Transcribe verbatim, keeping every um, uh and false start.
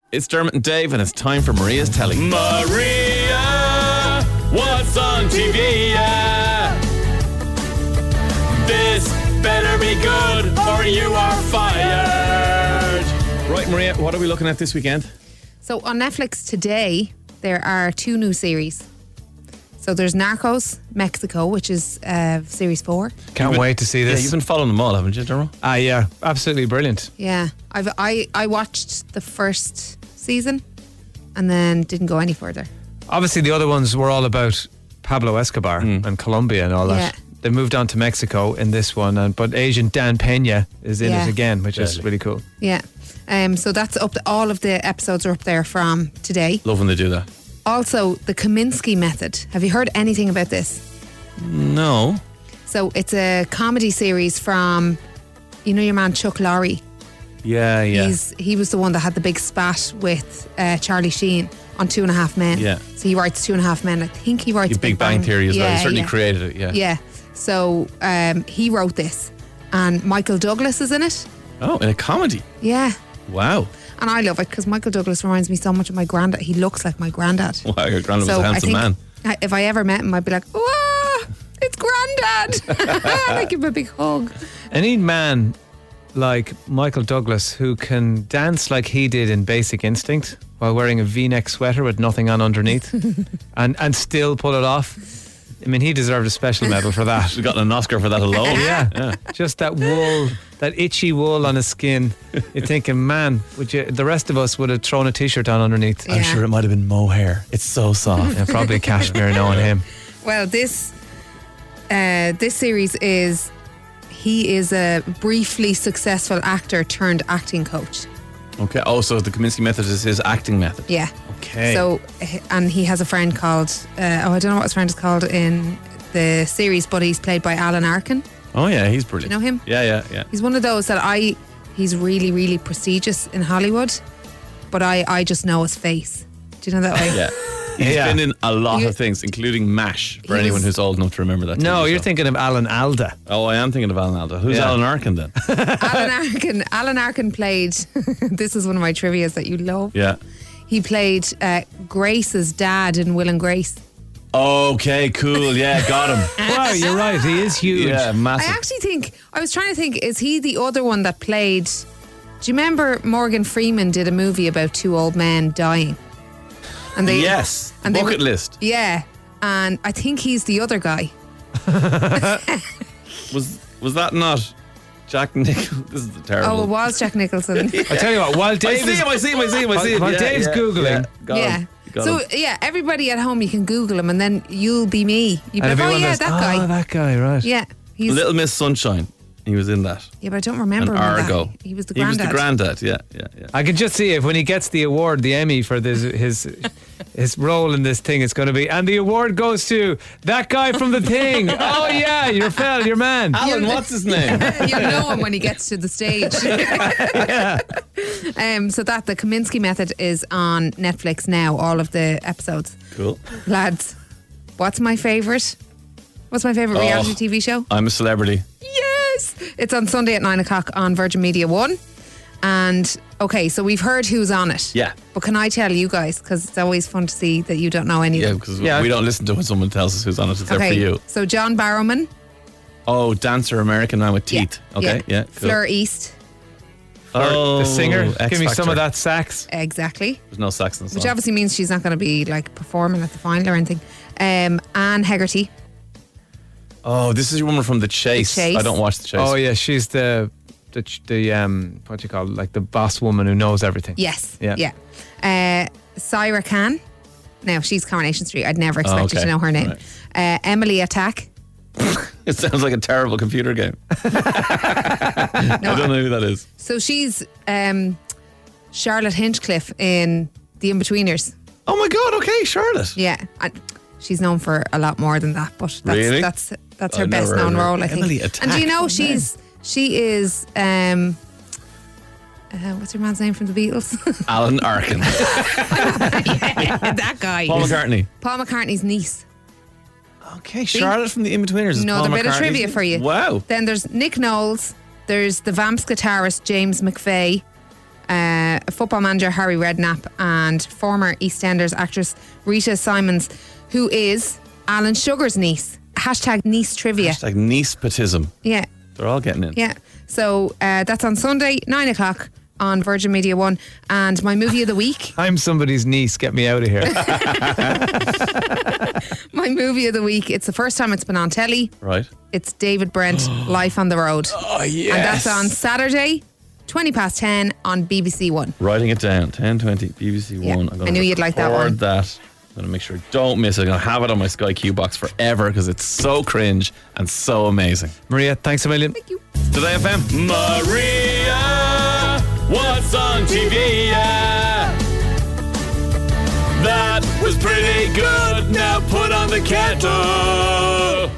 It's Dermot and Dave, and it's time for Maria's Telly. Maria, what's on T V? Yeah? This better be good, or you are fired. Right, Maria, what are we looking at this weekend? So on Netflix today, there are two new series. So there's Narcos Mexico, which is uh, series four. Can't been, wait to see this. Yeah, you've been following them all, haven't you, Dermot? Ah, yeah, absolutely brilliant. Yeah, I've I I watched the first season, and then didn't go any further. Obviously, the other ones were all about Pablo Escobar mm. and Colombia and all that. Yeah. They moved on to Mexico in this one, and but Asian Dan Pena is in Yeah. it again, which Deadly. is really cool. Yeah, um, so that's up. To, all of the episodes are up there from today. Love when they do that. Also, the Kaminsky Method. Have you heard anything about this? No. So it's a comedy series from, you know, your man Chuck Lorre. Yeah, yeah. He's he was the one that had the big spat with uh, Charlie Sheen on Two and a Half Men. Yeah. So he writes Two and a Half Men. I think he writes Your Big Bang Theory as well. Yeah, He certainly yeah. created it, yeah. Yeah. So um, he wrote this, and Michael Douglas is in it. Oh, in a comedy. Yeah. Wow. And I love it because Michael Douglas reminds me so much of my granddad. He looks like my granddad. Wow, your granddad was So a I handsome think man. I- if I ever met him, I'd be like, "Whoa, it's granddad!" I give him a big hug. Any man like Michael Douglas who can dance like he did in Basic Instinct while wearing a V-neck sweater with nothing on underneath and, and still pull it off. I mean, he deserved a special medal for that. We've gotten an Oscar for that alone. Yeah. yeah. Just that wool, that itchy wool on his skin. You're thinking, man, would you? The rest of us would have thrown a t-shirt on underneath. Yeah. I'm sure it might have been mohair. It's so soft. Yeah, probably cashmere knowing him. Well, this uh, this series is he is a briefly successful actor turned acting coach. Okay. Oh, so the Kaminsky Method is his acting method. Yeah. Okay. So, and he has a friend called, uh, oh, I don't know what his friend is called in the series, but he's played by Alan Arkin. Oh, yeah, he's brilliant. You know him? Yeah, yeah, yeah. He's one of those that I, he's really, really prestigious in Hollywood, but I, I just know his face. Do you know that way? Yeah. He's Yeah. been in a lot He- of things, including MASH, for He anyone was- who's old enough to remember that. No, T V you're show. thinking of Alan Alda. Oh, I am thinking of Alan Alda. Who's Yeah. Alan Arkin then? Alan Arkin, Alan Arkin played, this is one of my trivias that you love. Yeah. He played uh, Grace's dad in Will and Grace. Okay, cool. Yeah, got him. Wow, you're right. He is huge. Yeah, I massive. actually think, I was trying to think, is he the other one that played, do you remember Morgan Freeman did a movie about two old men dying? And they, Yes. and they Bucket were- list. Yeah, and I think he's the other guy. Was was that not Jack Nicholson? This is terrible. Oh, it was Jack Nicholson. I tell you what, while I Dave see is, him, I see him, I see him, I see him. While Yeah, Dave's yeah, Googling. Yeah, got yeah. him. Got So him. yeah, everybody at home, you can Google him, and then you'll be me. You'll be and like, oh everyone yeah, goes, that oh, guy. that guy, right. Yeah, he's Little Miss Sunshine. He was in that. yeah, but I don't remember And him in that. Argo. He was the He was granddad. the granddad, yeah, yeah, yeah. I can just see if when he gets the award, the Emmy for this, his his role in this thing, it's going to be, and the award goes to that guy from The Thing. Oh yeah, your fella, your man. Alan, what's his name? You'll know him when he gets to the stage. um, so that the Kaminsky Method is on Netflix now. All of the episodes, Cool. lads. What's my favorite? What's my favorite reality Oh. T V show? I'm a celebrity. Yes, it's on Sunday at nine o'clock on Virgin Media One. And okay, so we've heard who's on it. Yeah. But can I tell you guys, because it's always fun to see that you don't know any Yeah, of them. because Yeah. we don't listen to when someone tells us who's on it. It's there for you. So John Barrowman. Oh, dancer, American man with teeth. Yeah, Okay, yeah. cool. Fleur East. Oh, the singer. X Give me some Factor. of that sax. Exactly. There's no sax in the song. Which obviously means she's not going to be like performing at the final or anything. Um, Anne Hegarty. Oh, this is your woman from The Chase. The Chase. I don't watch The Chase. Oh yeah, she's the the the um what do you call it? Like the boss woman who knows everything. Yes. Yeah. Yeah. Uh, Syra Khan. Now, she's Coronation Street. I'd never expect you okay. to know her name. Right. Uh, Emily Attack. It sounds like a terrible computer game. I don't know who that is. So she's um, Charlotte Hinchcliffe in The Inbetweeners. Oh my God, okay, Charlotte. Yeah. And she's known for a lot more than that, but that's Really? that's that's her I've best never known heard of her. role, I think. Emily And do Attack, you know what she's she is um, uh, what's her man's name from the Beatles? Alan Arkin. That guy. Paul McCartney. Paul McCartney's niece. Okay, Charlotte from The Inbetweeners is Another Paul bit of McCartney's trivia niece. for you. Wow. Then there's Nick Knowles. There's the Vamps guitarist James McVeigh. uh, football manager Harry Redknapp and former EastEnders actress Rita Simons, who is Alan Sugar's niece. Hashtag niece trivia. Hashtag niecepotism. Yeah. They're all getting in. Yeah. So uh, that's on Sunday, nine o'clock on Virgin Media One. And my movie of the week. I'm somebody's niece. Get me out of here. My movie of the week. It's the first time it's been on telly. Right. It's David Brent, Life on the Road. Oh, yes. And that's on Saturday, twenty past ten on B B C One. Writing it down. ten twenty, B B C Yeah, One. I'm gonna I knew you'd like that record one. that. I'm going to make sure I don't miss it. I'm going to have it on my Sky Q box forever because it's so cringe and so amazing. Maria, thanks a million. Thank you. Today F M. Maria, what's on T V? Yeah. That was pretty good. Now put on the kettle.